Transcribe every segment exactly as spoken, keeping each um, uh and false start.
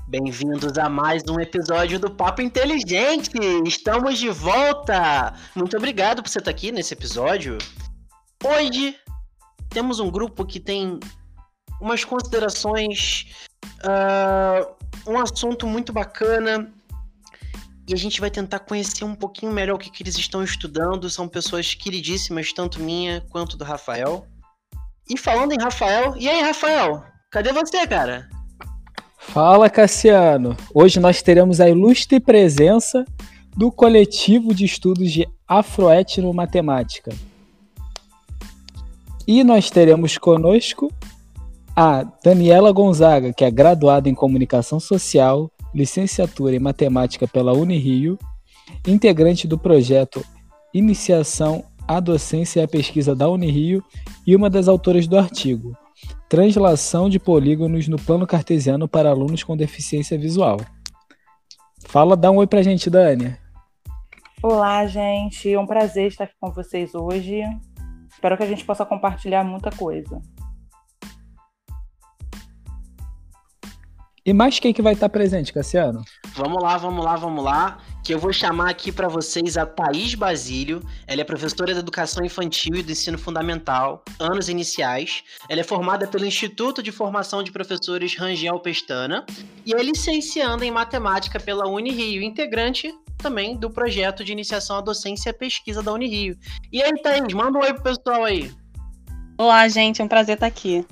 Bem-vindos a mais um episódio do Papo Inteligente! Estamos de volta! Muito obrigado por você estar aqui nesse episódio. Hoje temos um grupo que tem umas considerações, uh, um assunto muito bacana, e a gente vai tentar conhecer um pouquinho melhor o que, que eles estão estudando. São pessoas queridíssimas, tanto minha quanto do Rafael. E falando em Rafael, e aí, Rafael? Cadê você, cara? Fala, Cassiano! Hoje nós teremos a ilustre presença do coletivo de estudos de Afroetnomatemática. E nós teremos conosco a Daniela Gonzaga, que é graduada em Comunicação Social, licenciatura em Matemática pela Unirio, integrante do projeto Iniciação à Docência e à Pesquisa da Unirio e uma das autoras do artigo Translação de polígonos no plano cartesiano para alunos com deficiência visual. Fala, dá um oi pra gente, Dani. Olá, gente. É um prazer estar aqui com vocês hoje. Espero que a gente possa compartilhar muita coisa. E mais quem que vai estar presente, Cassiano? Vamos lá, vamos lá, vamos lá. Que eu vou chamar aqui para vocês a Thaís Basílio. Ela é professora de Educação Infantil e do Ensino Fundamental, anos iniciais. Ela é formada pelo Instituto de Formação de Professores Rangel Pestana e é licencianda em Matemática pela Unirio, integrante também do projeto de Iniciação à Docência e à Pesquisa da Unirio. E aí, Thaís, manda um oi pro pessoal aí. Olá, gente, é um prazer estar aqui.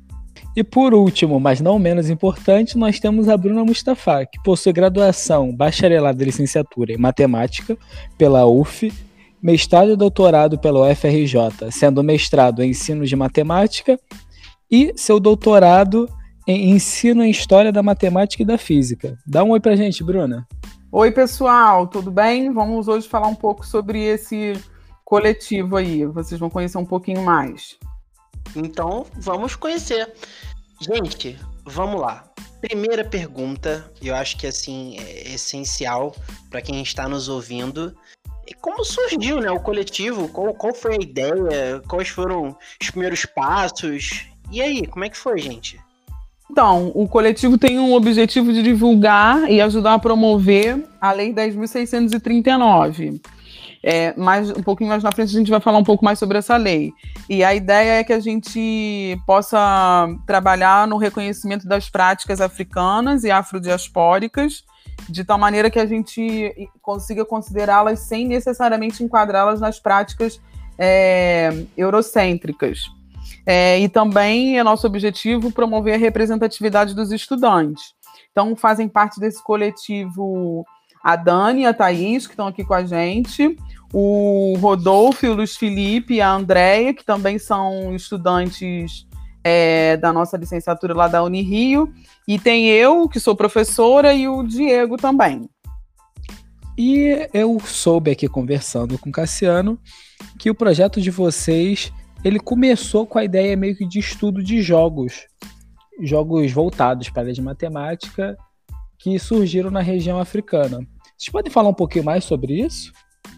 E por último, mas não menos importante, nós temos a Bruna Mustafa, que possui graduação, bacharelado e licenciatura em Matemática pela U F, mestrado e doutorado pela U F R J, sendo mestrado em Ensino de Matemática e seu doutorado em Ensino em História da Matemática e da Física. Dá um oi pra gente, Bruna. Oi, pessoal, tudo bem? Vamos hoje falar um pouco sobre esse coletivo aí, vocês vão conhecer um pouquinho mais. Então, vamos conhecer. Gente, vamos lá. Primeira pergunta, eu acho que assim é essencial para quem está nos ouvindo. Como surgiu, né, o coletivo? Qual, qual foi a ideia? Quais foram os primeiros passos? E aí, como é que foi, gente? Então, o coletivo tem um objetivo de divulgar e ajudar a promover a Lei dez mil seiscentos e trinta e nove. É, mais, um pouquinho mais na frente a gente vai falar um pouco mais sobre essa lei. E a ideia é que a gente possa trabalhar no reconhecimento das práticas africanas e afrodiaspóricas, de tal maneira que a gente consiga considerá-las sem necessariamente enquadrá-las nas práticas é, eurocêntricas. É, e também é nosso objetivo promover a representatividade dos estudantes. Então, fazem parte desse coletivo a Dani e a Thaís, que estão aqui com a gente, o Rodolfo e o Luiz Felipe e a Andréia, que também são estudantes é, da nossa licenciatura lá da Unirio, e tem eu, que sou professora, e o Diego também. E eu soube aqui, conversando com o Cassiano, que o projeto de vocês, ele começou com a ideia meio que de estudo de jogos, jogos voltados para a área de matemática, que surgiram na região africana. Vocês podem falar um pouquinho mais sobre isso?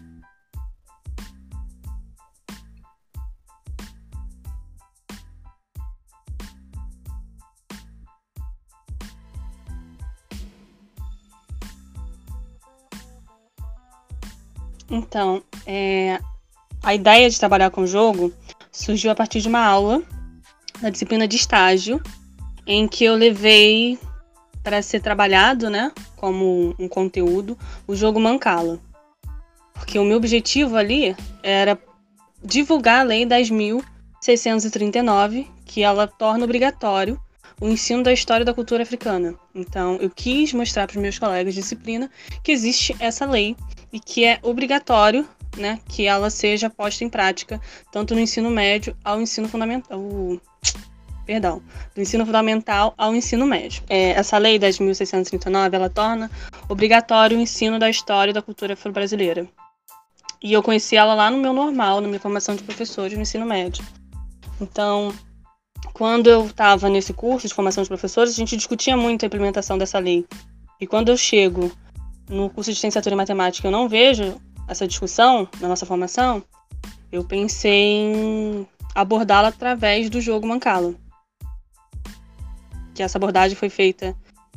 Então, é, a ideia de trabalhar com o jogo surgiu a partir de uma aula da disciplina de estágio, em que eu levei para ser trabalhado, né, como um conteúdo, o jogo Mancala. Porque o meu objetivo ali era divulgar a Lei dez mil seiscentos e trinta e nove, que ela torna obrigatório o ensino da história da cultura africana. Então, eu quis mostrar para os meus colegas de disciplina que existe essa lei e que é obrigatório, né, que ela seja posta em prática, tanto no ensino médio ao ensino fundamental. Perdão, do ensino fundamental ao ensino médio. É, essa lei dez mil seiscentos e trinta e nove, ela torna obrigatório o ensino da história e da cultura afro-brasileira. E eu conheci ela lá no meu normal, na minha formação de professores no ensino médio. Então, quando eu estava nesse curso de formação de professores, a gente discutia muito a implementação dessa lei. E quando eu chego no curso de licenciatura em matemática, eu não vejo essa discussão na nossa formação, eu pensei em abordá-la através do jogo Mancala. Que essa abordagem foi feita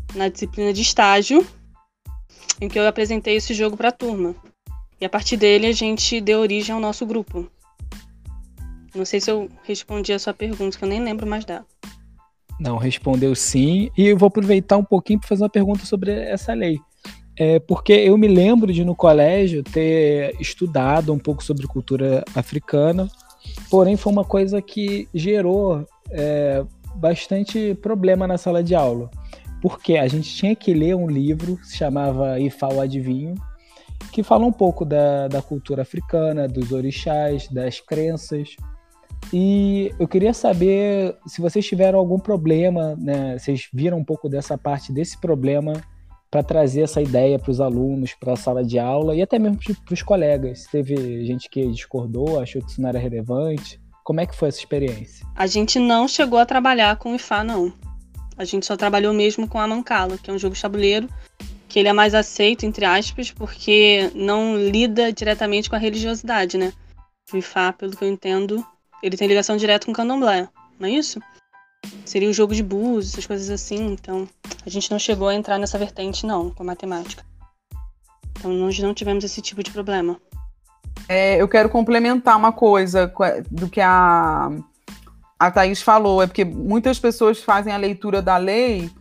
na disciplina de estágio, em que eu apresentei esse jogo para a turma. E a partir dele a gente deu origem ao nosso grupo. Não sei se eu respondi a sua pergunta, que eu nem lembro mais dela. Não, respondeu sim. E eu vou aproveitar um pouquinho para fazer uma pergunta sobre essa lei. É porque eu me lembro de no colégio ter estudado um pouco sobre cultura africana, porém foi uma coisa que gerou é, bastante problema na sala de aula. Porque a gente tinha que ler um livro, se chamava Ifá o Adivinho, que fala um pouco da, da cultura africana, dos orixás, das crenças. E eu queria saber se vocês tiveram algum problema, né? Vocês viram um pouco dessa parte desse problema para trazer essa ideia para os alunos, para a sala de aula e até mesmo para os colegas. Teve gente que discordou, achou que isso não era relevante. Como é que foi essa experiência? A gente não chegou a trabalhar com o Ifá, não. A gente só trabalhou mesmo com a Mancala, que é um jogo de tabuleiro, que ele é mais aceito, entre aspas, porque não lida diretamente com a religiosidade, né? O Ifá, pelo que eu entendo, ele tem ligação direta com o candomblé, não é isso? Seria o jogo de búzios, essas coisas assim, então a gente não chegou a entrar nessa vertente, não, com a matemática. Então nós não tivemos esse tipo de problema. É, eu quero complementar uma coisa do que a, a Thaís falou, é porque muitas pessoas fazem a leitura da lei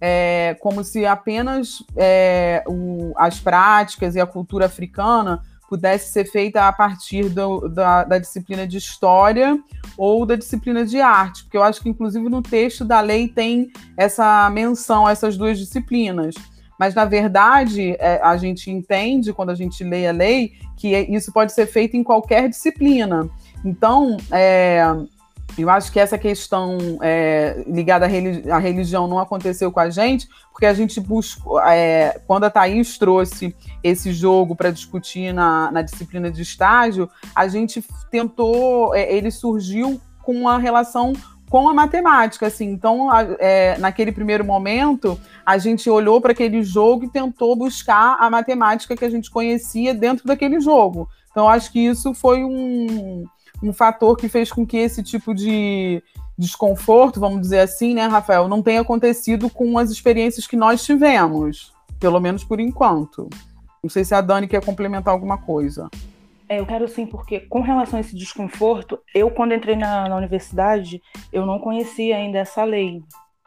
é, como se apenas é, o, as práticas e a cultura africana pudesse ser feita a partir do, da, da disciplina de história ou da disciplina de arte, porque eu acho que, inclusive, no texto da lei tem essa menção a essas duas disciplinas. Mas, na verdade, é, a gente entende, quando a gente lê a lei, que isso pode ser feito em qualquer disciplina. Então, é, eu acho que essa questão é, ligada à, religi- à religião não aconteceu com a gente, porque a gente buscou, é, quando a Thaís trouxe esse jogo para discutir na, na disciplina de estágio, a gente tentou, é, ele surgiu com uma relação com a matemática, assim. Então, a, é, naquele primeiro momento, a gente olhou para aquele jogo e tentou buscar a matemática que a gente conhecia dentro daquele jogo. Então, acho que isso foi um... um fator que fez com que esse tipo de desconforto, vamos dizer assim, né, Rafael, não tenha acontecido com as experiências que nós tivemos, pelo menos por enquanto. Não sei se a Dani quer complementar alguma coisa. É, eu quero sim, porque com relação a esse desconforto, eu, quando entrei na, na universidade, eu não conhecia ainda essa lei.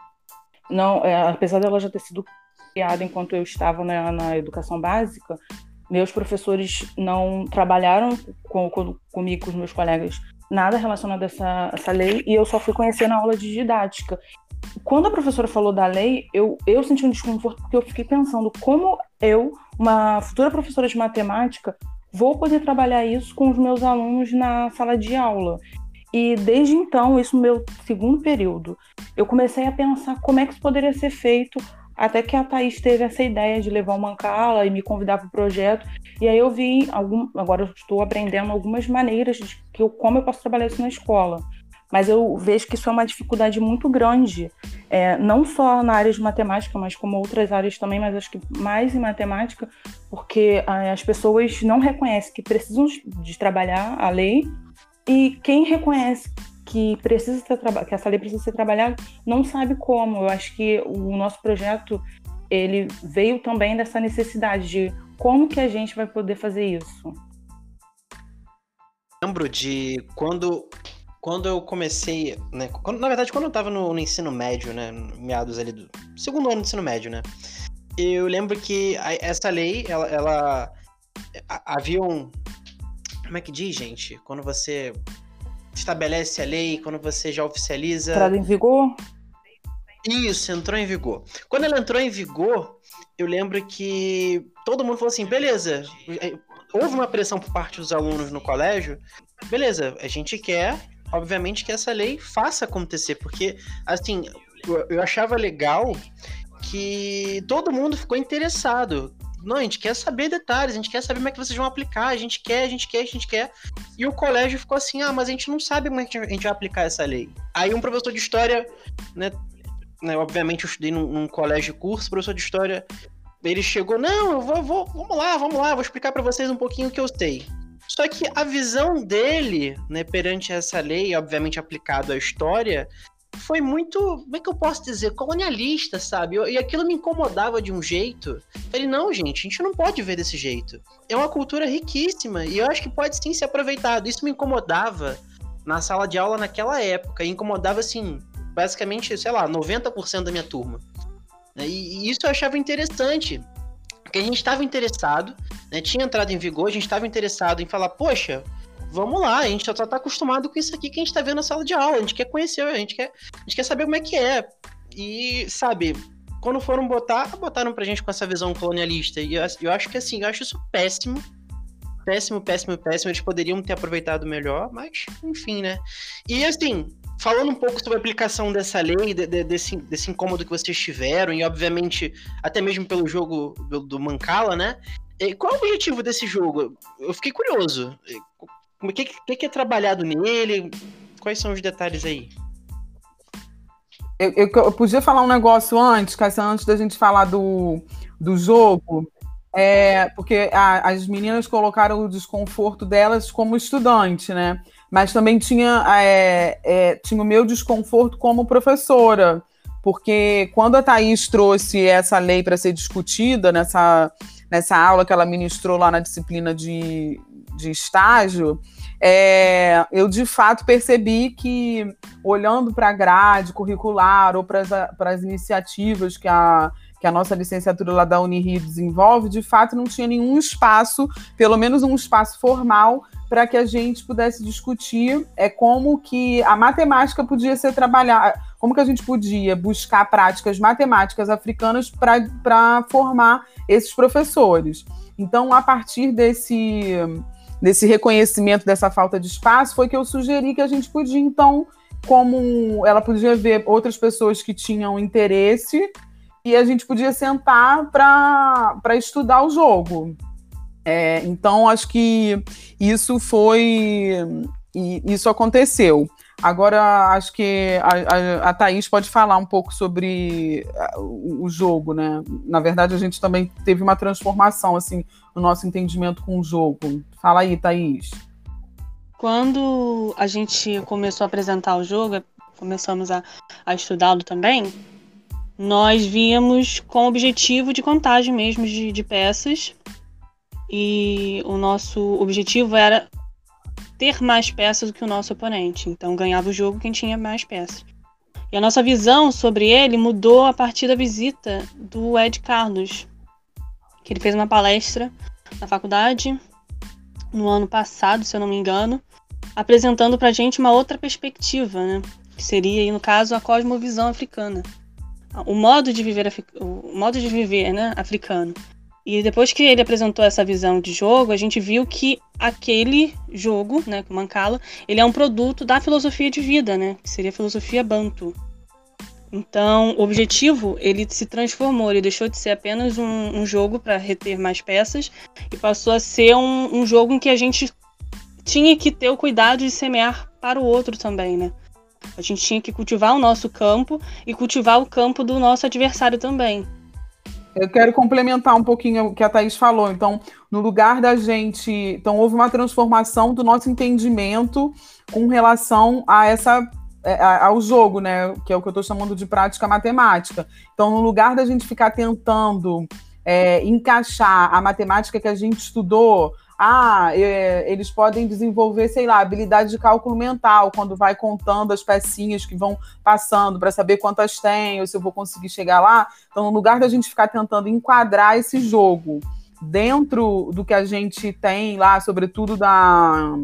Não, é, apesar dela já ter sido criada enquanto eu estava na, na educação básica, meus professores não trabalharam com, com, comigo, com os meus colegas, nada relacionado a essa, essa lei, e eu só fui conhecer na aula de didática. Quando a professora falou da lei, eu, eu senti um desconforto, porque eu fiquei pensando como eu, uma futura professora de matemática, vou poder trabalhar isso com os meus alunos na sala de aula. E desde então, isso no meu segundo período, eu comecei a pensar como é que isso poderia ser feito, até que a Thaís teve essa ideia de levar o Mancala e me convidar para o projeto. E aí eu vi, algum, agora eu estou aprendendo algumas maneiras de que eu, como eu posso trabalhar isso na escola. Mas eu vejo que isso é uma dificuldade muito grande, é, não só na área de matemática, mas como outras áreas também, mas acho que mais em matemática, porque ah, as pessoas não reconhecem que precisam de trabalhar a lei, e quem reconhece que, precisa ser traba- que essa lei precisa ser trabalhada não sabe como. Eu acho que o nosso projeto ele veio também dessa necessidade de como que a gente vai poder fazer isso. Lembro de quando... Quando eu comecei, né, quando, na verdade, quando eu tava no, no ensino médio, né, meados ali do segundo ano do ensino médio, né, eu lembro que a, essa lei, ela, ela a, havia um, como é que diz, gente? Quando você estabelece a lei, quando você já oficializa... Entrada em vigor? Isso, entrou em vigor. Quando ela entrou em vigor, eu lembro que todo mundo falou assim, beleza, houve uma pressão por parte dos alunos no colégio, beleza, a gente quer... Obviamente que essa lei faça acontecer, porque, assim, eu, eu achava legal que todo mundo ficou interessado. Não, a gente quer saber detalhes, a gente quer saber como é que vocês vão aplicar, a gente quer, a gente quer, a gente quer. E o colégio ficou assim, ah, mas a gente não sabe como é que a gente vai aplicar essa lei. Aí um professor de história, né, né obviamente eu estudei num, num colégio de curso, professor de história, ele chegou, não, eu vou, vou, vamos lá, vamos lá, vou explicar para vocês um pouquinho o que eu sei. Só que a visão dele, né, perante essa lei, obviamente aplicado à história, foi muito, como é que eu posso dizer, colonialista, sabe? E aquilo me incomodava de um jeito. Eu falei, não, gente, a gente não pode ver desse jeito. É uma cultura riquíssima e eu acho que pode sim ser aproveitado. Isso me incomodava na sala de aula naquela época. E incomodava, assim, basicamente, sei lá, noventa por cento da minha turma. E, e isso eu achava interessante. Porque a gente estava interessado, né? Tinha entrado em vigor, a gente estava interessado em falar, poxa, vamos lá, a gente só tá acostumado com isso aqui que a gente tá vendo na sala de aula, a gente quer conhecer, a gente quer, a gente quer saber como é que é. E, sabe, quando foram botar, botaram pra gente com essa visão colonialista. E eu, eu acho que, assim, eu acho isso péssimo. Péssimo, péssimo, péssimo. Eles poderiam ter aproveitado melhor, mas, enfim, né? E, assim, falando um pouco sobre a aplicação dessa lei, de, de, desse, desse incômodo que vocês tiveram, e, obviamente, até mesmo pelo jogo do, do Mancala, né? E qual é o objetivo desse jogo? Eu fiquei curioso. O que, que, que é trabalhado nele? Quais são os detalhes aí? Eu, eu, eu podia falar um negócio antes, Cassiano, antes da gente falar do, do jogo, é, porque a, as meninas colocaram o desconforto delas como estudante, né? Mas também tinha, é, é, tinha o meu desconforto como professora, porque quando a Thaís trouxe essa lei para ser discutida nessa, nessa aula que ela ministrou lá na disciplina de, de estágio, É, eu de fato percebi que, olhando para a grade curricular ou para as iniciativas que a, que a nossa licenciatura lá da Unirio desenvolve, de fato não tinha nenhum espaço, pelo menos um espaço formal, para que a gente pudesse discutir é, como que a matemática podia ser trabalhada, como que a gente podia buscar práticas matemáticas africanas para formar esses professores. Então, a partir desse... desse reconhecimento dessa falta de espaço, foi que eu sugeri que a gente podia, então, como ela podia ver outras pessoas que tinham interesse, e a gente podia sentar para estudar o jogo. É, então, acho que isso foi... isso aconteceu. Agora, acho que a, a, a Thaís pode falar um pouco sobre o, o jogo, né? Na verdade, a gente também teve uma transformação, assim, no nosso entendimento com o jogo. Fala aí, Thaís. Quando a gente começou a apresentar o jogo, começamos a, a estudá-lo também, nós víamos com o objetivo de contagem mesmo de, de peças, e o nosso objetivo era ter mais peças do que o nosso oponente. Então ganhava o jogo quem tinha mais peças. E a nossa visão sobre ele mudou a partir da visita do Ed Carlos, que ele fez uma palestra na faculdade no ano passado, se eu não me engano, apresentando pra gente uma outra perspectiva, né? Que seria, aí, no caso, a cosmovisão africana. O modo de viver, o modo de viver, né, africano. E depois que ele apresentou essa visão de jogo, a gente viu que aquele jogo, né, o Mancala, ele é um produto da filosofia de vida, né, que seria a filosofia Bantu. Então, o objetivo, ele se transformou, ele deixou de ser apenas um, um jogo para reter mais peças e passou a ser um, um jogo em que a gente tinha que ter o cuidado de semear para o outro também, né. A gente tinha que cultivar o nosso campo e cultivar o campo do nosso adversário também. Eu quero complementar um pouquinho o que a Thaís falou. Então, no lugar da gente... Então, houve uma transformação do nosso entendimento com relação a essa, a, ao jogo, né? Que é o que eu estou chamando de prática matemática. Então, no lugar da gente ficar tentando é, encaixar a matemática que a gente estudou... Ah, é, eles podem desenvolver, sei lá, habilidade de cálculo mental, quando vai contando as pecinhas que vão passando para saber quantas tem, ou se eu vou conseguir chegar lá. Então, no lugar da gente ficar tentando enquadrar esse jogo dentro do que a gente tem lá, sobretudo da,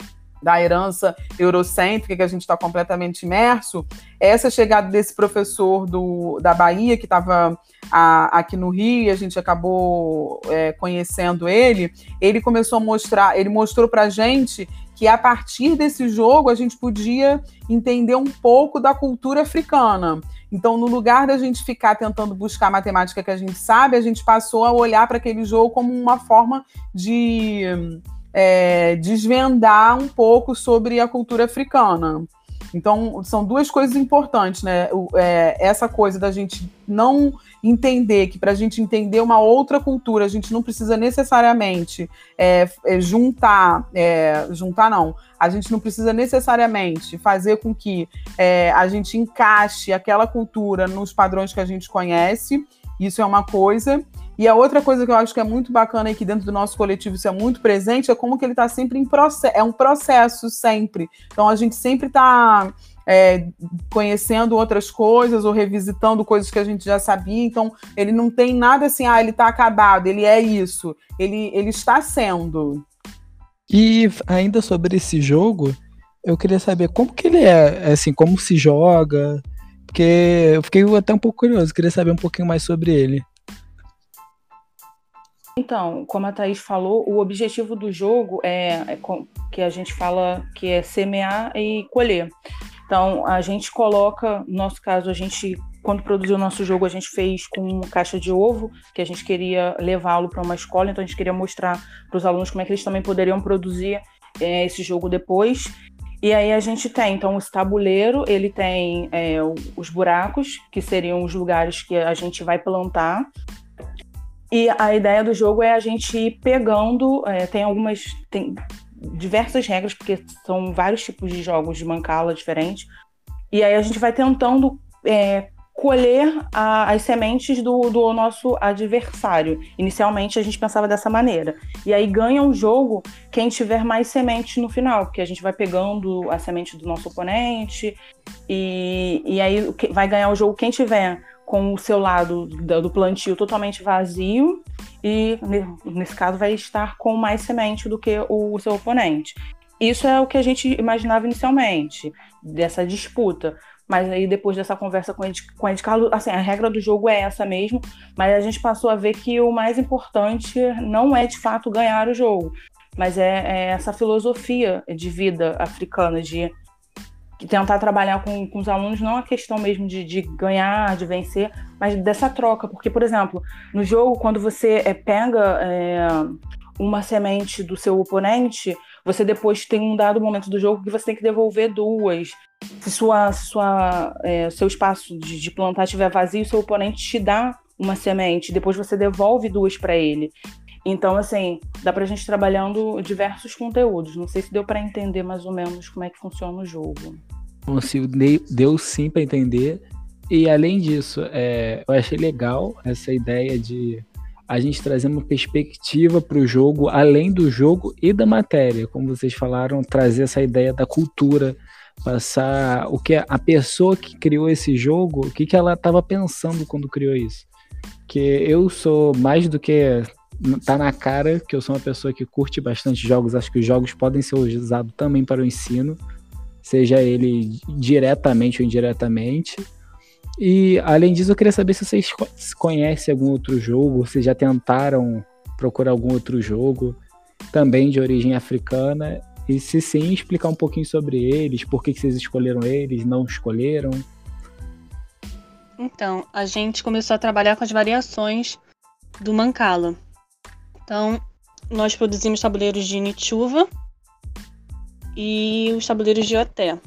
da herança eurocêntrica, que a gente está completamente imerso, essa chegada desse professor do, da Bahia, que estava aqui no Rio, a gente acabou é, conhecendo ele, ele começou a mostrar, ele mostrou pra gente que a partir desse jogo a gente podia entender um pouco da cultura africana. Então, no lugar da gente ficar tentando buscar a matemática que a gente sabe, a gente passou a olhar para aquele jogo como uma forma de é, desvendar um pouco sobre a cultura africana. Então, são duas coisas importantes, né? O, é, essa coisa da gente não entender que para a gente entender uma outra cultura, a gente não precisa necessariamente é, é, juntar, é, juntar não, a gente não precisa necessariamente fazer com que é, a gente encaixe aquela cultura nos padrões que a gente conhece, isso é uma coisa. E a outra coisa que eu acho que é muito bacana e que dentro do nosso coletivo isso é muito presente é como que ele está sempre em processo, é um processo sempre. Então a gente sempre está é, conhecendo outras coisas ou revisitando coisas que a gente já sabia, então ele não tem nada assim, ah, ele está acabado, ele é isso, ele, ele está sendo. E ainda sobre esse jogo, eu queria saber como que ele é, assim, como se joga, porque eu fiquei até um pouco curioso, queria saber um pouquinho mais sobre ele. Então, como a Thaís falou, o objetivo do jogo é, é que a gente fala que é semear e colher. Então, a gente coloca, no nosso caso, a gente, quando produziu o nosso jogo, a gente fez com uma caixa de ovo, que a gente queria levá-lo para uma escola, então a gente queria mostrar para os alunos como é que eles também poderiam produzir é, esse jogo depois. E aí a gente tem, então, esse tabuleiro, ele tem é, os buracos, que seriam os lugares que a gente vai plantar. E a ideia do jogo é a gente ir pegando, é, tem algumas, tem diversas regras, porque são vários tipos de jogos de Mancala diferentes, e aí a gente vai tentando é, colher a, as sementes do, do nosso adversário. Inicialmente a gente pensava dessa maneira, e aí ganha o jogo quem tiver mais sementes no final, porque a gente vai pegando a semente do nosso oponente, e, e aí vai ganhar o jogo quem tiver com o seu lado do plantio totalmente vazio e, nesse caso, vai estar com mais semente do que o seu oponente. Isso é o que a gente imaginava inicialmente, dessa disputa. Mas aí, depois dessa conversa com o Ed, com o Ed Carlos, assim, a regra do jogo é essa mesmo, mas a gente passou a ver que o mais importante não é, de fato, ganhar o jogo, mas é, é essa filosofia de vida africana, de tentar trabalhar com, com os alunos, não a questão mesmo de, de ganhar, de vencer, mas dessa troca. Porque, por exemplo, no jogo, quando você é, pega é, uma semente do seu oponente, você depois tem um dado momento do jogo que você tem que devolver duas. Se sua, sua, é, seu espaço de, de plantar estiver vazio, seu oponente te dá uma semente, depois você devolve duas para ele. Então, assim, dá pra gente trabalhando diversos conteúdos. Não sei se deu pra entender mais ou menos como é que funciona o jogo. Consigo, deu sim pra entender. E além disso, é, eu achei legal essa ideia de a gente trazer uma perspectiva pro jogo, além do jogo e da matéria. Como vocês falaram, trazer essa ideia da cultura, passar o que a pessoa que criou esse jogo, o que, que ela estava pensando quando criou isso. Porque eu sou mais do que... Tá na cara que eu sou uma pessoa que curte bastante jogos. Acho que os jogos podem ser usados também para o ensino, seja ele diretamente ou indiretamente. E além disso, eu queria saber se vocês conhecem algum outro jogo, se já tentaram procurar algum outro jogo também de origem africana, e se sim, explicar um pouquinho sobre eles, por que vocês escolheram eles, não escolheram. Então, a gente começou a trabalhar com as variações do Mancala. Então, nós produzimos tabuleiros de Nichuva e os tabuleiros de Oté.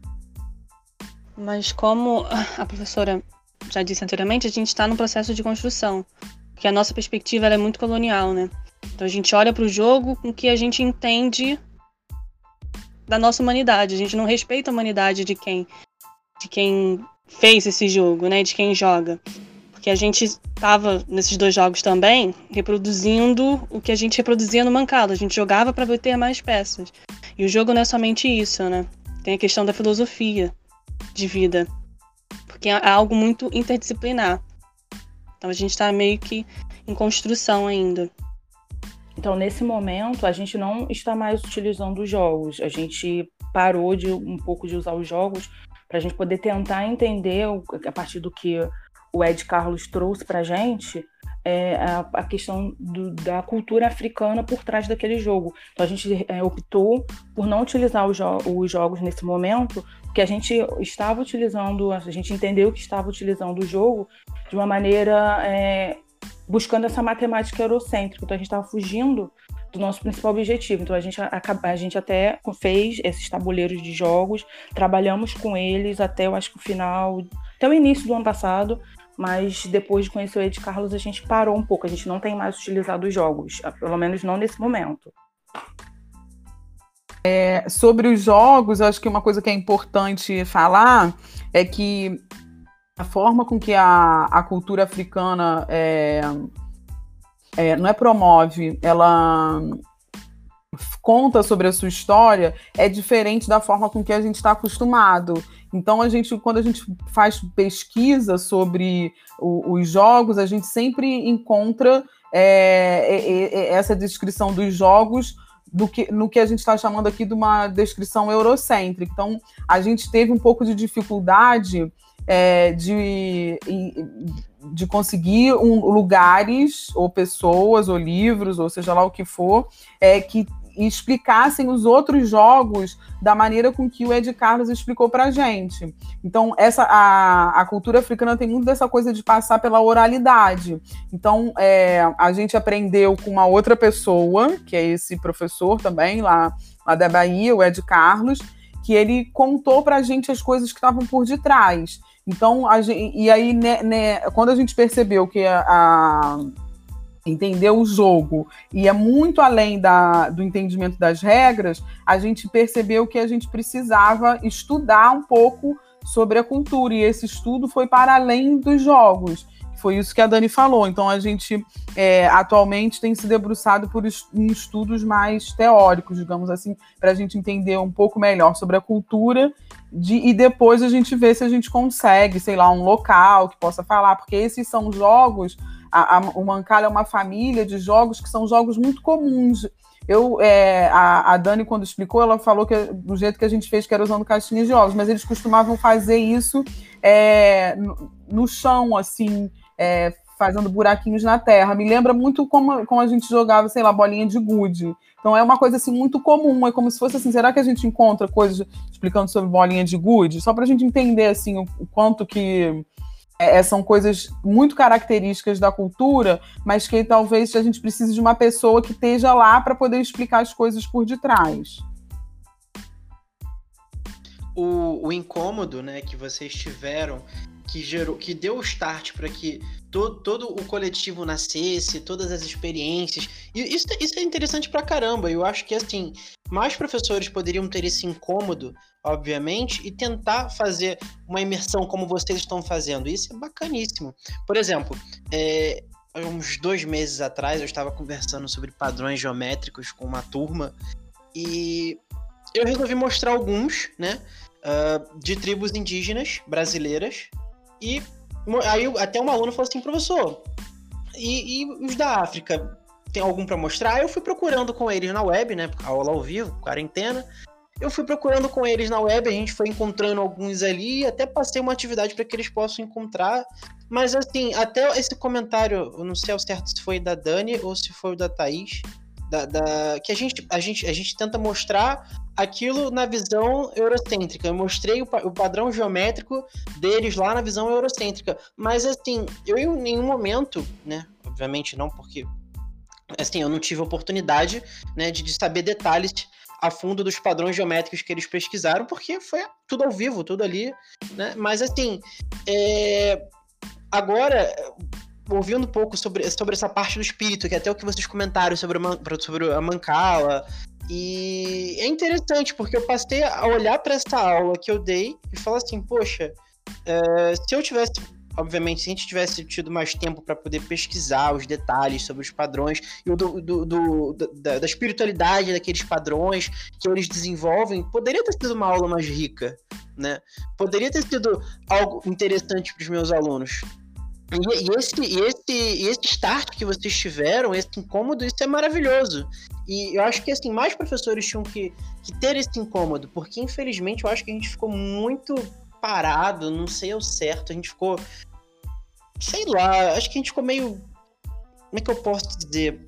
Mas como a professora já disse anteriormente, a gente está no processo de construção, porque a nossa perspectiva ela é muito colonial, né? Então a gente olha para o jogo com o que a gente entende da nossa humanidade. A gente não respeita a humanidade de quem, de quem fez esse jogo, né? De quem joga. Porque a gente estava, nesses dois jogos também, reproduzindo o que a gente reproduzia no Mancala. A gente jogava para ter mais peças. E o jogo não é somente isso, né? Tem a questão da filosofia de vida. Porque é algo muito interdisciplinar. Então a gente está meio que em construção ainda. Então, nesse momento, a gente não está mais utilizando os jogos. A gente parou de um pouco de usar os jogos para a gente poder tentar entender, a partir do que o Ed Carlos trouxe para a gente, é, a, a questão do, da cultura africana por trás daquele jogo. Então a gente é, optou por não utilizar os, jo- os jogos nesse momento, porque a gente estava utilizando, a gente entendeu que estava utilizando o jogo de uma maneira é, buscando essa matemática eurocêntrica. Então a gente estava fugindo do nosso principal objetivo. Então a gente, a, a gente até fez esses tabuleiros de jogos, trabalhamos com eles até, eu acho que o final, até o início do ano passado, mas depois de conhecer o Ed Carlos a gente parou um pouco, a gente não tem mais utilizado os jogos, pelo menos não nesse momento. É, sobre os jogos, eu acho que uma coisa que é importante falar é que a forma com que a, a cultura africana é, é, não é promove, ela conta sobre a sua história, é diferente da forma com que a gente está acostumado. Então, a gente, quando a gente faz pesquisa sobre o, os jogos, a gente sempre encontra é, é, é, essa descrição dos jogos do que, no que a gente está chamando aqui de uma descrição eurocêntrica. Então, a gente teve um pouco de dificuldade é, de, de conseguir um, lugares, ou pessoas, ou livros, ou seja lá o que for, é, que explicassem os outros jogos da maneira com que o Ed Carlos explicou para a gente. Então, essa, a, a cultura africana tem muito dessa coisa de passar pela oralidade. Então, é, a gente aprendeu com uma outra pessoa, que é esse professor também, lá, lá da Bahia, o Ed Carlos, que ele contou para a gente as coisas que estavam por detrás. Então, a gente, e aí, né, né, quando a gente percebeu que a, a entender o jogo e é muito além da, do entendimento das regras, a gente percebeu que a gente precisava estudar um pouco sobre a cultura, e esse estudo foi para além dos jogos. Foi isso que a Dani falou. Então, a gente é, atualmente tem se debruçado por est- em estudos mais teóricos, digamos assim, para a gente entender um pouco melhor sobre a cultura de, e depois a gente ver se a gente consegue, sei lá, um local que possa falar, porque esses são jogos. A, a, o Mancala é uma família de jogos que são jogos muito comuns. Eu, é, a, a Dani, quando explicou, ela falou que do jeito que a gente fez, que era usando caixinhas de jogos, mas eles costumavam fazer isso é, no, no chão, assim, é, fazendo buraquinhos na terra. Me lembra muito como, como a gente jogava, sei lá, bolinha de gude. Então é uma coisa assim muito comum, é como se fosse assim, será que a gente encontra coisas explicando sobre bolinha de gude? Só para a gente entender assim, o, o quanto que É, são coisas muito características da cultura, mas que talvez a gente precise de uma pessoa que esteja lá para poder explicar as coisas por detrás. O, o incômodo, né, que vocês tiveram, que gerou, que deu o start para que todo, todo o coletivo nascesse, todas as experiências. E isso, isso é interessante pra caramba. Eu acho que assim, mais professores poderiam ter esse incômodo, obviamente, e tentar fazer uma imersão como vocês estão fazendo. Isso é bacaníssimo. Por exemplo, é, uns dois meses atrás eu estava conversando sobre padrões geométricos com uma turma e eu resolvi mostrar alguns, né, uh, de tribos indígenas brasileiras. E aí até um aluno falou assim, professor, e, e os da África, tem algum para mostrar? Eu fui procurando com eles na web, né, aula ao vivo, quarentena. Eu fui procurando com eles na web, a gente foi encontrando alguns ali, até passei uma atividade para que eles possam encontrar. Mas assim, até esse comentário, eu não sei ao certo se foi da Dani ou se foi o da Thaís, da, da, que a gente, a, gente, a gente tenta mostrar aquilo na visão eurocêntrica. Eu mostrei o, o padrão geométrico deles lá na visão eurocêntrica. Mas assim, eu em nenhum momento, né, obviamente não, porque assim, eu não tive oportunidade, né, de, de saber detalhes a fundo dos padrões geométricos que eles pesquisaram, porque foi tudo ao vivo, tudo ali, né? Mas assim, é... agora, ouvindo um pouco sobre, sobre essa parte do espírito, que é até o que vocês comentaram sobre, uma, sobre a Mancala, e é interessante, porque eu passei a olhar para essa aula que eu dei e falar assim, poxa, é... se eu tivesse... Obviamente, se a gente tivesse tido mais tempo para poder pesquisar os detalhes sobre os padrões e o do, do, do, da, da espiritualidade daqueles padrões que eles desenvolvem, poderia ter sido uma aula mais rica, né? Poderia ter sido algo interessante para os meus alunos. E, e, esse, e, esse, e esse start que vocês tiveram, esse incômodo, isso é maravilhoso. E eu acho que assim, mais professores tinham que, que ter esse incômodo, porque infelizmente eu acho que a gente ficou muito parado, não sei ao certo, a gente ficou, sei lá, acho que a gente ficou meio, como é que eu posso dizer,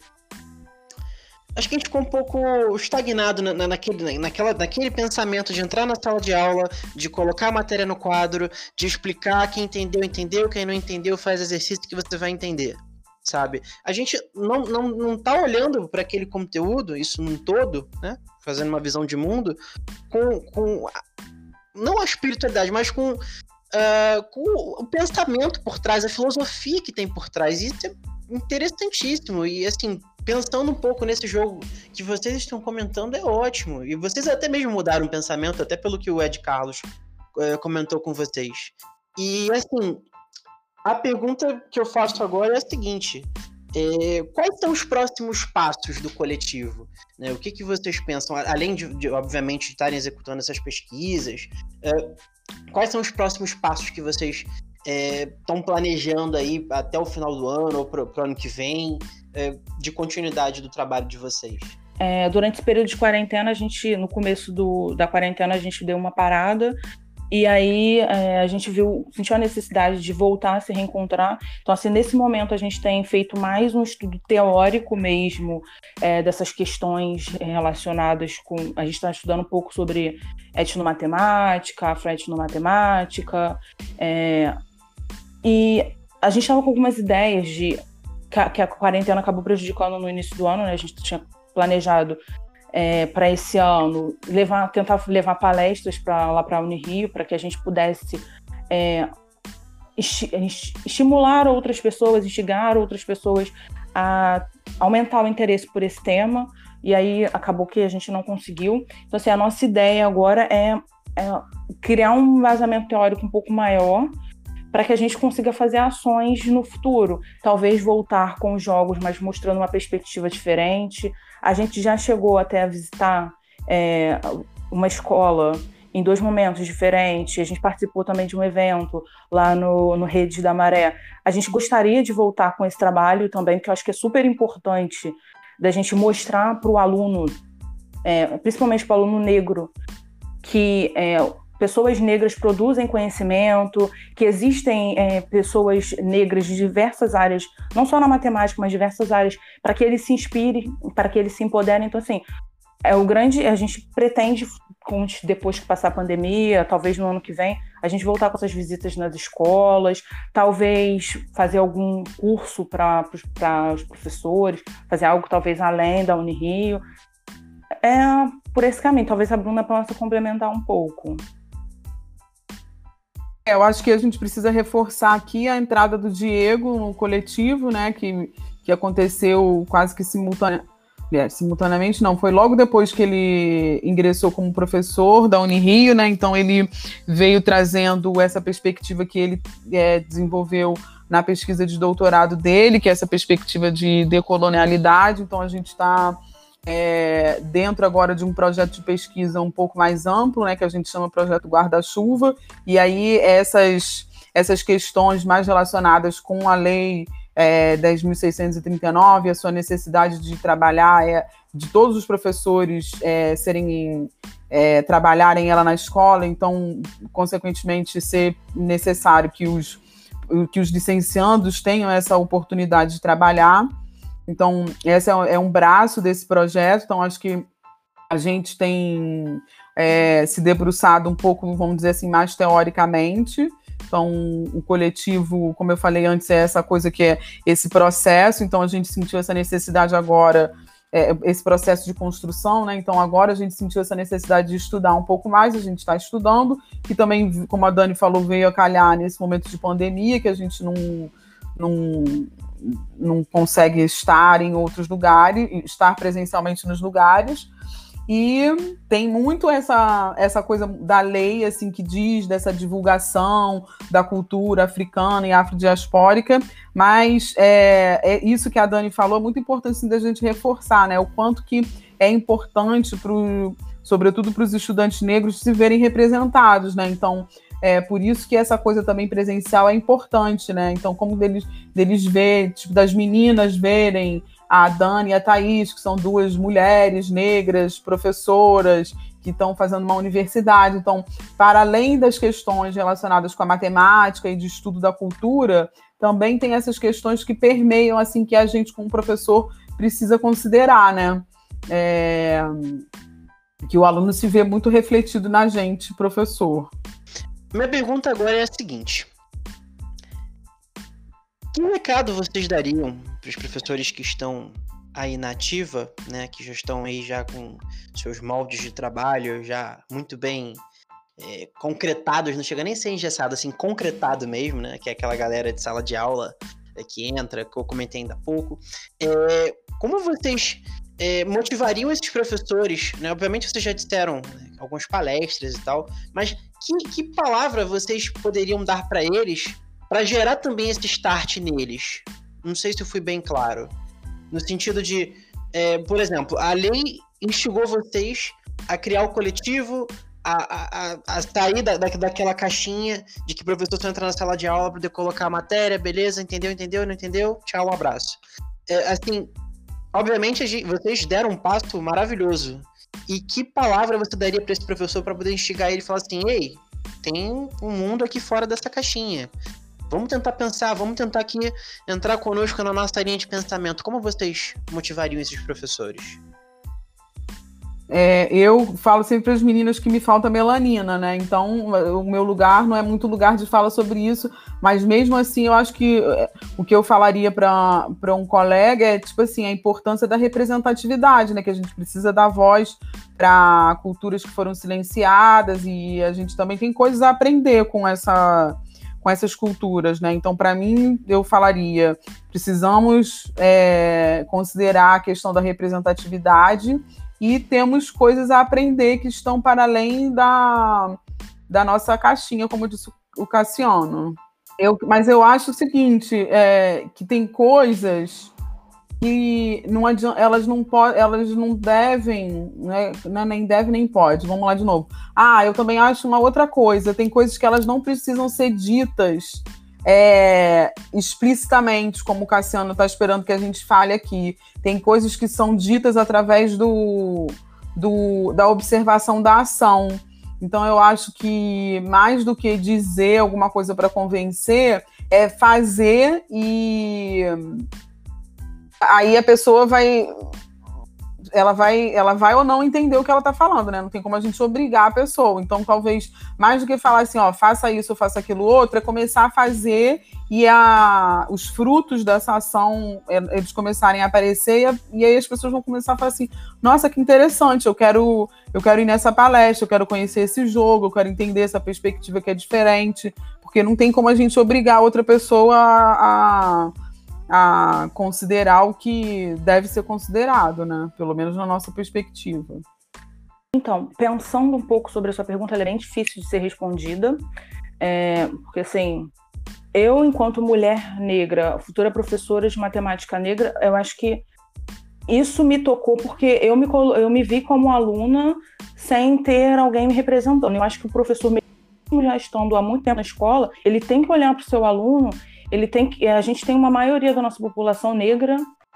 acho que a gente ficou um pouco estagnado na, na, naquele, naquela, naquele pensamento de entrar na sala de aula, de colocar a matéria no quadro, de explicar, quem entendeu, entendeu, quem não entendeu faz exercício que você vai entender, sabe? A gente não, não, não tá olhando para aquele conteúdo, isso num todo, né? Fazendo uma visão de mundo, com, com não a espiritualidade, mas com, uh, com o pensamento por trás, a filosofia que tem por trás. Isso é interessantíssimo. E, assim, pensando um pouco nesse jogo que vocês estão comentando, é ótimo. E vocês até mesmo mudaram o pensamento, até pelo que o Ed Carlos uh, comentou com vocês. E, assim, a pergunta que eu faço agora é a seguinte: é, quais são os próximos passos do coletivo? Né? O que, que vocês pensam, além de, de obviamente, estarem executando essas pesquisas, é, quais são os próximos passos que vocês estão é, planejando aí até o final do ano ou para o ano que vem, é, de continuidade do trabalho de vocês? É, durante esse período de quarentena, a gente, no começo do, da quarentena, a gente deu uma parada. E aí é, a gente viu, sentiu a necessidade de voltar a se reencontrar. Então, assim, nesse momento a gente tem feito mais um estudo teórico mesmo é, dessas questões relacionadas com... A gente está estudando um pouco sobre etnomatemática, afroetnomatemática. É, e a gente estava com algumas ideias de que a quarentena acabou prejudicando no início do ano, né? A gente tinha planejado É, para esse ano, levar, tentar levar palestras pra, lá para a Unirio, para que a gente pudesse é, esti- estimular outras pessoas, instigar outras pessoas a aumentar o interesse por esse tema, e aí acabou que a gente não conseguiu. Então, assim, a nossa ideia agora é, é criar um vazamento teórico um pouco maior, para que a gente consiga fazer ações no futuro. Talvez voltar com os jogos, mas mostrando uma perspectiva diferente. A gente já chegou até a visitar é, uma escola em dois momentos diferentes. A gente participou também de um evento lá no, no Rede da Maré. A gente gostaria de voltar com esse trabalho também, porque eu acho que é super importante da gente mostrar para o aluno, é, principalmente para o aluno negro, que... É, pessoas negras produzem conhecimento, que existem é, pessoas negras de diversas áreas, não só na matemática, mas diversas áreas, para que ele se inspire, para que ele se empodere. Então, assim, é o grande, a gente pretende, depois que passar a pandemia, talvez no ano que vem, a gente voltar com essas visitas nas escolas, talvez fazer algum curso para os professores, fazer algo talvez além da Unirio. É por esse caminho, talvez a Bruna possa complementar um pouco. Eu acho que a gente precisa reforçar aqui a entrada do Diego no coletivo, né, que, que aconteceu quase que simultane... é, simultaneamente, não, foi logo depois que ele ingressou como professor da Unirio, né, então ele veio trazendo essa perspectiva que ele é, desenvolveu na pesquisa de doutorado dele, que é essa perspectiva de decolonialidade. Então a gente está É, dentro agora de um projeto de pesquisa um pouco mais amplo, né, que a gente chama Projeto Guarda-Chuva, e aí essas, essas questões mais relacionadas com a lei é, dez mil seiscentos e trinta e nove, a sua necessidade de trabalhar, é, de todos os professores é, serem, é, trabalharem ela na escola, então, consequentemente, ser necessário que os, que os licenciandos tenham essa oportunidade de trabalhar. Então, esse é um braço desse projeto. Então, acho que a gente tem é, se debruçado um pouco, vamos dizer assim, mais teoricamente. Então, o coletivo, como eu falei antes, é essa coisa que é esse processo. Então, a gente sentiu essa necessidade agora, é, esse processo de construção, né? Então, agora a gente sentiu essa necessidade de estudar um pouco mais. A gente está estudando, que também, como a Dani falou, veio a calhar nesse momento de pandemia, que a gente não... não não consegue estar em outros lugares, estar presencialmente nos lugares, e tem muito essa, essa coisa da lei, assim, que diz dessa divulgação da cultura africana e afrodiaspórica, mas é, é isso que a Dani falou, é muito importante, assim, da gente reforçar, né, o quanto que é importante, pro, sobretudo para os estudantes negros, se verem representados, né, então é por isso que essa coisa também presencial é importante, né? Então, como deles, deles ver, tipo, das meninas verem a Dani e a Thaís, que são duas mulheres negras, professoras, que estão fazendo uma universidade. Então, para além das questões relacionadas com a matemática e de estudo da cultura, também tem essas questões que permeiam, assim, que a gente, como professor, precisa considerar, né? É... Que o aluno se vê muito refletido na gente, professor. Minha pergunta agora é a seguinte: que recado vocês dariam os professores que estão aí na ativa, né, que já estão aí já com seus moldes de trabalho já muito bem é, concretados, não chega nem a ser engessado, assim, concretado mesmo, né, que é aquela galera de sala de aula é, que entra, que eu comentei ainda há pouco. É, como vocês é, motivariam esses professores, né, obviamente vocês já disseram né, algumas palestras e tal, mas que, que palavra vocês poderiam dar para eles para gerar também esse start neles? Não sei se eu fui bem claro. No sentido de, é, por exemplo, a lei instigou vocês a criar o coletivo, a, a, a sair da, daquela caixinha de que o professor só entra na sala de aula para poder colocar a matéria, beleza, entendeu, entendeu, não entendeu? Tchau, um abraço. É, assim, obviamente vocês deram um passo maravilhoso. E que palavra você daria para esse professor para poder instigar ele e falar assim, ei, tem um mundo aqui fora dessa caixinha. Vamos tentar pensar, vamos tentar aqui entrar conosco na nossa linha de pensamento. Como vocês motivariam esses professores? É, eu falo sempre para as meninas que me falta melanina, né? Então, o meu lugar não é muito lugar de fala sobre isso, mas mesmo assim, eu acho que o que eu falaria para um colega é, tipo assim, a importância da representatividade, né? Que a gente precisa dar voz para culturas que foram silenciadas e a gente também tem coisas a aprender com essa... com essas culturas, né? Então, para mim, eu falaria, precisamos é, considerar a questão da representatividade e temos coisas a aprender que estão para além da, da nossa caixinha, como disse o Cassiano. Eu, mas eu acho o seguinte, é, que tem coisas que não adianta, elas não podem, elas não devem, né, nem deve nem pode. Vamos lá de novo. Ah, eu também acho uma outra coisa. Tem coisas que elas não precisam ser ditas é, explicitamente, como o Cassiano está esperando que a gente fale aqui. Tem coisas que são ditas através do, do, da observação da ação. Então, eu acho que mais do que dizer alguma coisa para convencer, é fazer e... aí a pessoa vai ela vai ela vai ou não entender o que ela está falando, né? Não tem como a gente obrigar a pessoa. Então, talvez, mais do que falar assim, ó, faça isso ou faça aquilo outro, é começar a fazer e a, os frutos dessa ação, eles começarem a aparecer e, a, e aí as pessoas vão começar a falar assim, nossa, que interessante, eu quero, eu quero ir nessa palestra, eu quero conhecer esse jogo, eu quero entender essa perspectiva que é diferente, porque não tem como a gente obrigar outra pessoa a... a a considerar o que deve ser considerado, né? Pelo menos na nossa perspectiva. Então, pensando um pouco sobre a sua pergunta, ela é bem difícil de ser respondida, é, porque, assim, eu, enquanto mulher negra, futura professora de matemática negra, eu acho que isso me tocou porque eu me, eu me vi como aluna sem ter alguém me representando. Eu acho que o professor, mesmo já estando há muito tempo na escola, ele tem que olhar para o seu aluno. Ele tem que, a gente tem uma maioria da nossa população negra,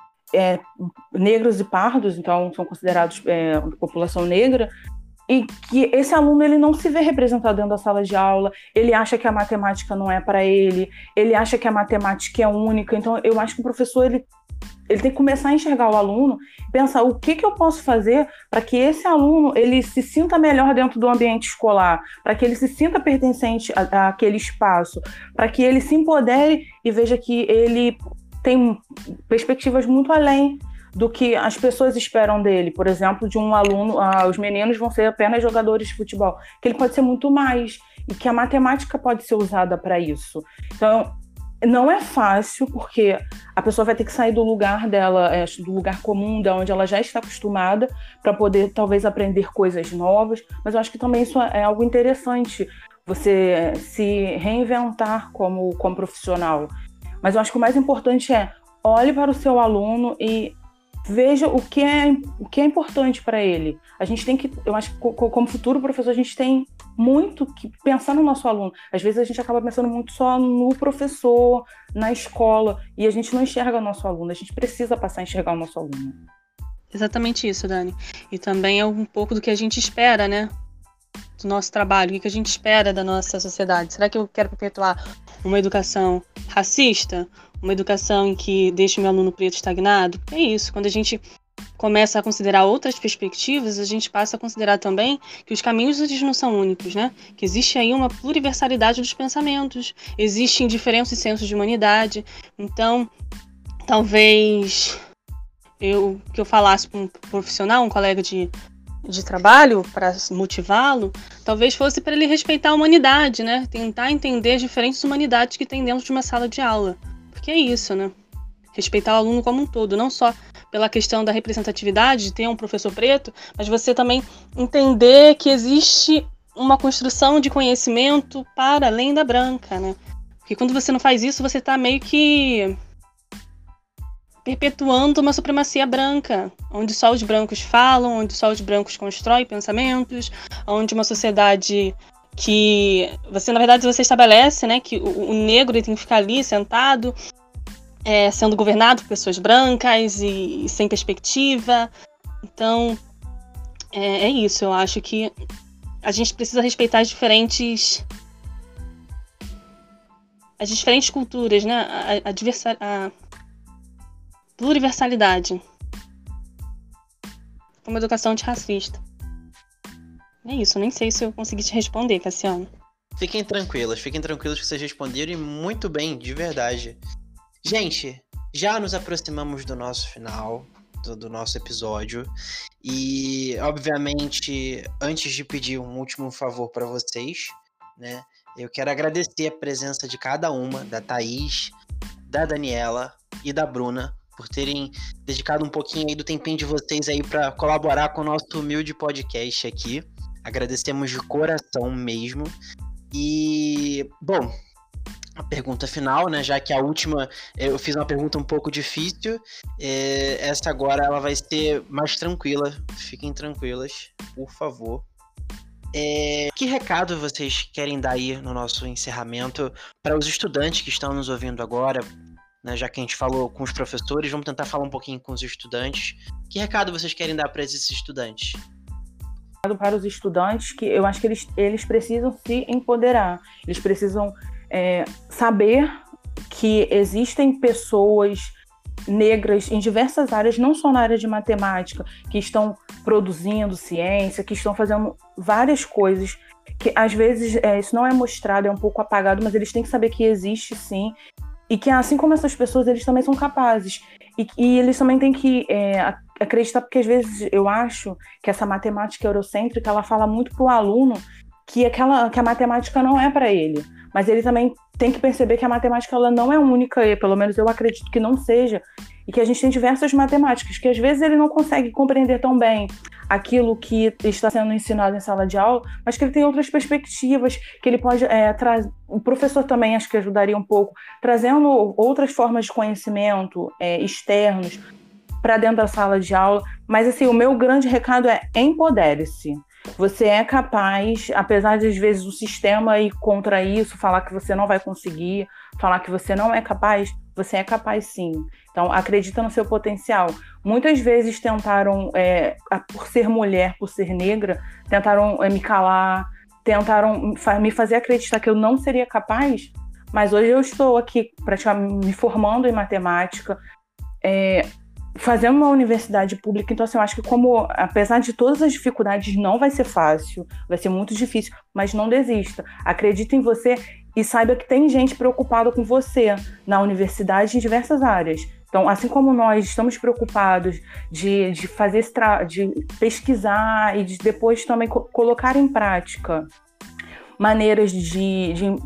é, negros e pardos, então são considerados é, população negra, e que esse aluno ele não se vê representado dentro da sala de aula, ele acha que a matemática não é para ele, ele acha que a matemática é única. Então eu acho que o professor ele, ele tem que começar a enxergar o aluno e pensar o que, que eu posso fazer para que esse aluno ele se sinta melhor dentro do ambiente escolar, para que ele se sinta pertencente à, àquele espaço, para que ele se empodere e veja que ele tem perspectivas muito além do que as pessoas esperam dele. Por exemplo, de um aluno, ah, os meninos vão ser apenas jogadores de futebol, que ele pode ser muito mais e que a matemática pode ser usada para isso. Então, não é fácil, porque a pessoa vai ter que sair do lugar dela, é, do lugar comum, de onde ela já está acostumada, para poder, talvez, aprender coisas novas. Mas eu acho que também isso é algo interessante, você se reinventar como, como profissional. Mas eu acho que o mais importante é olhe para o seu aluno e veja o que é, o que é importante para ele. A gente tem que, eu acho que como futuro professor, a gente tem muito que pensar no nosso aluno. Às vezes a gente acaba pensando muito só no professor, na escola, e a gente não enxerga o nosso aluno. A gente precisa passar a enxergar o nosso aluno. Exatamente isso, Dani. E também é um pouco do que a gente espera, né? Do nosso trabalho, o que a gente espera da nossa sociedade. Será que eu quero perpetuar uma educação racista? Uma educação em que deixa o meu aluno preto estagnado? É isso, quando a gente começa a considerar outras perspectivas, a gente passa a considerar também que os caminhos eles não são únicos, né? Que existe aí uma pluriversalidade dos pensamentos, existem diferentes sensos de humanidade. Então, talvez eu, que eu falasse com um profissional, um colega de, de trabalho, para motivá-lo, talvez fosse para ele respeitar a humanidade, né? Tentar entender as diferentes humanidades que tem dentro de uma sala de aula. Porque é isso, né? Respeitar o aluno como um todo, não só pela questão da representatividade, de ter um professor preto, mas você também entender que existe uma construção de conhecimento para além da branca, né? Porque quando você não faz isso, você está meio que perpetuando uma supremacia branca, onde só os brancos falam, onde só os brancos constroem pensamentos, onde uma sociedade que você, na verdade, você estabelece, né, que o, o negro tem que ficar ali sentado, é, sendo governado por pessoas brancas e, e sem perspectiva. Então, é, é isso. Eu acho que a gente precisa respeitar as diferentes as diferentes culturas, né? A, a, diversa, a pluriversalidade. Uma educação antirracista. É isso, nem sei se eu consegui te responder, Cassiano. Fiquem tranquilas, fiquem tranquilos que vocês responderam e muito bem, de verdade. Gente, já nos aproximamos do nosso final, do, do nosso episódio. E, obviamente, antes de pedir um último favor para vocês, né? Eu quero agradecer a presença de cada uma, da Thaís, da Daniela e da Bruna, por terem dedicado um pouquinho aí do tempinho de vocês aí para colaborar com o nosso humilde podcast aqui. Agradecemos de coração mesmo. E, bom, a pergunta final, né? Já que a última eu fiz uma pergunta um pouco difícil, é, essa agora ela vai ser mais tranquila. Fiquem tranquilas, por favor. É, que recado vocês querem dar aí no nosso encerramento para os estudantes que estão nos ouvindo agora, né, já que a gente falou com os professores, vamos tentar falar um pouquinho com os estudantes. Que recado vocês querem dar para esses estudantes? Para os estudantes, que eu acho que eles, eles precisam se empoderar, eles precisam é, saber que existem pessoas negras em diversas áreas, não só na área de matemática, que estão produzindo ciência, que estão fazendo várias coisas, que às vezes é, isso não é mostrado, é um pouco apagado, mas eles têm que saber que existe sim, e que assim como essas pessoas, eles também são capazes, e, e eles também têm que é, acreditar, porque às vezes eu acho que essa matemática eurocêntrica, ela fala muito para o aluno que, aquela, que a matemática não é para ele, mas ele também tem que perceber que a matemática ela não é única, e pelo menos eu acredito que não seja, e que a gente tem diversas matemáticas, que às vezes ele não consegue compreender tão bem aquilo que está sendo ensinado em sala de aula, mas que ele tem outras perspectivas, que ele pode é, trazer. O professor também acho que ajudaria um pouco, trazendo outras formas de conhecimento é, externos para dentro da sala de aula. Mas assim, o meu grande recado é: empodere-se. Você é capaz, apesar de às vezes o sistema ir contra isso, falar que você não vai conseguir, falar que você não é capaz, você é capaz sim. Então, acredita no seu potencial. Muitas vezes tentaram, é, por ser mulher, por ser negra, tentaram é, me calar, tentaram me fazer acreditar que eu não seria capaz, mas hoje eu estou aqui praticamente me formando em matemática, é, fazendo uma universidade pública. Então, assim, eu acho que como, apesar de todas as dificuldades, não vai ser fácil, vai ser muito difícil, mas não desista. Acredita em você e saiba que tem gente preocupada com você na universidade em diversas áreas. Então, assim como nós estamos preocupados de, de fazer esse tra- de pesquisar e de depois também co- colocar em prática maneiras de, de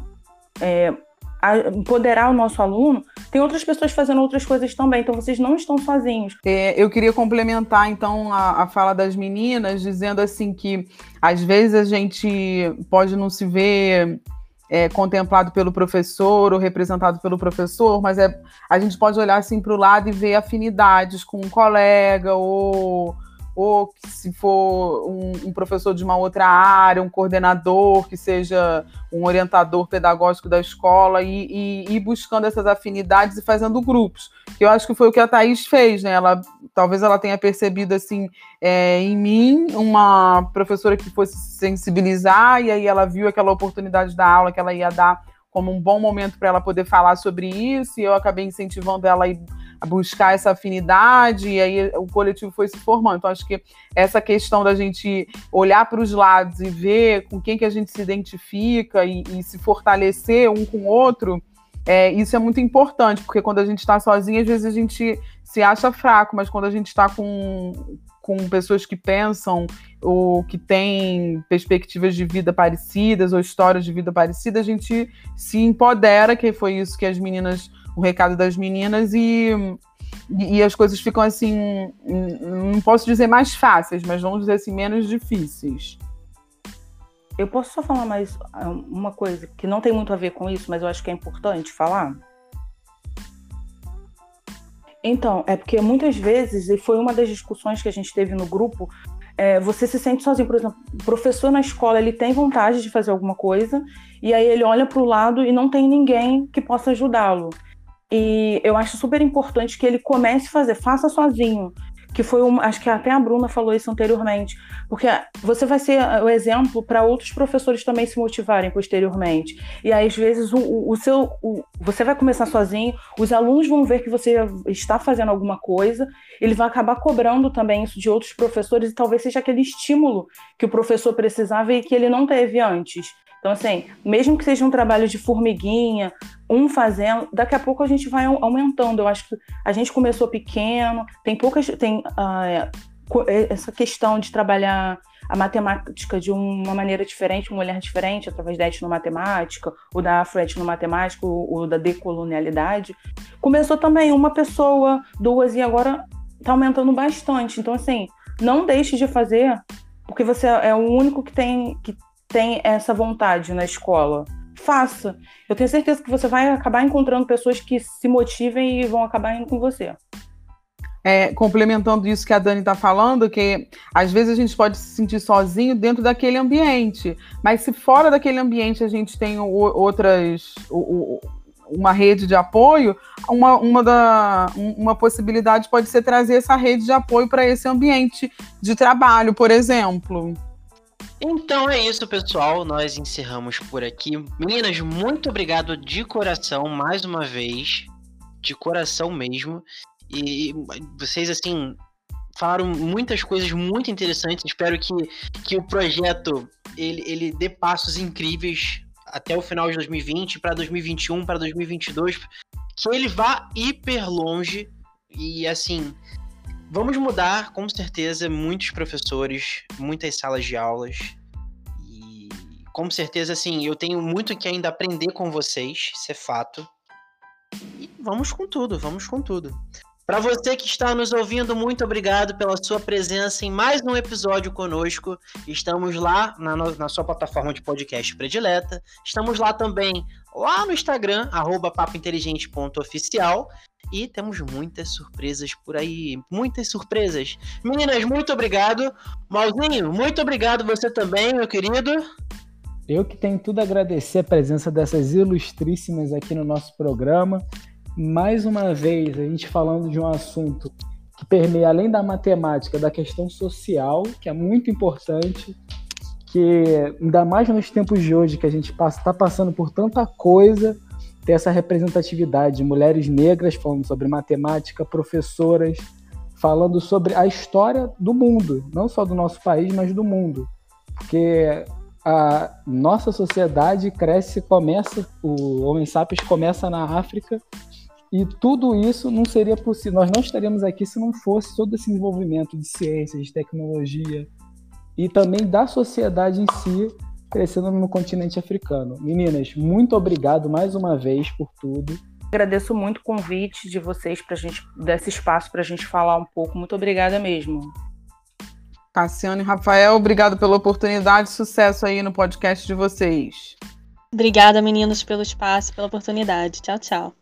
é, empoderar o nosso aluno, tem outras pessoas fazendo outras coisas também, então vocês não estão sozinhos. É, eu queria complementar, então, a, a fala das meninas, dizendo assim que, às vezes, a gente pode não se ver é, contemplado pelo professor ou representado pelo professor, mas é, a gente pode olhar assim para o lado e ver afinidades com um colega ou... ou se for um, um professor de uma outra área, um coordenador, que seja um orientador pedagógico da escola, e, e, e buscando essas afinidades e fazendo grupos. Que eu acho que foi o que a Thaís fez, né? Ela, talvez ela tenha percebido assim, é, em mim, uma professora que fosse sensibilizar, e aí ela viu aquela oportunidade da aula que ela ia dar como um bom momento para ela poder falar sobre isso, e eu acabei incentivando ela a ir a buscar essa afinidade, e aí o coletivo foi se formando. Então, acho que essa questão da gente olhar para os lados e ver com quem que a gente se identifica e, e se fortalecer um com o outro, é, isso é muito importante, porque quando a gente está sozinho, às vezes a gente se acha fraco, mas quando a gente está com, com pessoas que pensam ou que têm perspectivas de vida parecidas ou histórias de vida parecidas, a gente se empodera, que foi isso que as meninas, o recado das meninas, e, e as coisas ficam assim, não posso dizer mais fáceis, mas vamos dizer assim, menos difíceis. Eu posso só falar mais uma coisa que não tem muito a ver com isso, mas eu acho que é importante falar? Então, é porque muitas vezes, e foi uma das discussões que a gente teve no grupo, é, você se sente sozinho. Por exemplo, o professor na escola, ele tem vontade de fazer alguma coisa, e aí ele olha para o lado e não tem ninguém que possa ajudá-lo. E eu acho super importante que ele comece a fazer, faça sozinho. Que foi, um, acho que até a Bruna falou isso anteriormente, porque você vai ser o exemplo para outros professores também se motivarem posteriormente. E aí, às vezes, o, o seu, o, você vai começar sozinho, os alunos vão ver que você está fazendo alguma coisa, ele vai acabar cobrando também isso de outros professores, e talvez seja aquele estímulo que o professor precisava e que ele não teve antes. Então, assim, mesmo que seja um trabalho de formiguinha, um fazendo, daqui a pouco a gente vai aumentando. Eu acho que a gente começou pequeno, tem poucas, tem uh, essa questão de trabalhar a matemática de uma maneira diferente, um olhar diferente, através da etnomatemática, ou da afroetnomatemática, ou, ou da decolonialidade. Começou também uma pessoa, duas, e agora está aumentando bastante. Então, assim, não deixe de fazer, porque você é o único que tem... que tem essa vontade na escola. Faça. Eu tenho certeza que você vai acabar encontrando pessoas que se motivem e vão acabar indo com você. É, complementando isso que a Dani está falando, que às vezes a gente pode se sentir sozinho dentro daquele ambiente, mas se fora daquele ambiente a gente tem o, outras... O, o, uma rede de apoio, uma, uma, da, uma possibilidade pode ser trazer essa rede de apoio para esse ambiente de trabalho, por exemplo. Então é isso, pessoal. Nós encerramos por aqui. Meninas, muito obrigado de coração, mais uma vez. De coração mesmo. E vocês, assim, falaram muitas coisas muito interessantes. Espero que, que o projeto ele, ele dê passos incríveis até o final de dois mil e vinte, para dois mil e vinte e um, para dois mil e vinte e dois. Que ele vá hiper longe. E, assim... Vamos mudar, com certeza, muitos professores, muitas salas de aulas. E, com certeza, assim, eu tenho muito que ainda aprender com vocês, isso é fato. E vamos com tudo, vamos com tudo. Para você que está nos ouvindo, muito obrigado pela sua presença em mais um episódio conosco. Estamos lá na, na sua plataforma de podcast predileta. Estamos lá também, lá no Instagram, arroba papo inteligente ponto oficial. E temos muitas surpresas por aí, muitas surpresas. Meninas, muito obrigado. Malzinho, muito obrigado você também, meu querido. Eu que tenho tudo a agradecer a presença dessas ilustríssimas aqui no nosso programa. Mais uma vez, a gente falando de um assunto que permeia, além da matemática, da questão social, que é muito importante, que ainda mais nos tempos de hoje, que a gente está passando por tanta coisa, ter essa representatividade de mulheres negras falando sobre matemática, professoras falando sobre a história do mundo, não só do nosso país, mas do mundo. Porque a nossa sociedade cresce, começa, o Homem Sapiens começa na África, e tudo isso não seria possível. Nós não estaríamos aqui se não fosse todo esse desenvolvimento de ciência, de tecnologia, e também da sociedade em si, crescendo no continente africano. Meninas, muito obrigado mais uma vez por tudo. Agradeço muito o convite de vocês para a gente dar esse espaço para a gente falar um pouco. Muito obrigada mesmo. Cassiano e Rafael, obrigado pela oportunidade. Sucesso aí no podcast de vocês. Obrigada, meninos, pelo espaço, pela oportunidade. Tchau, tchau.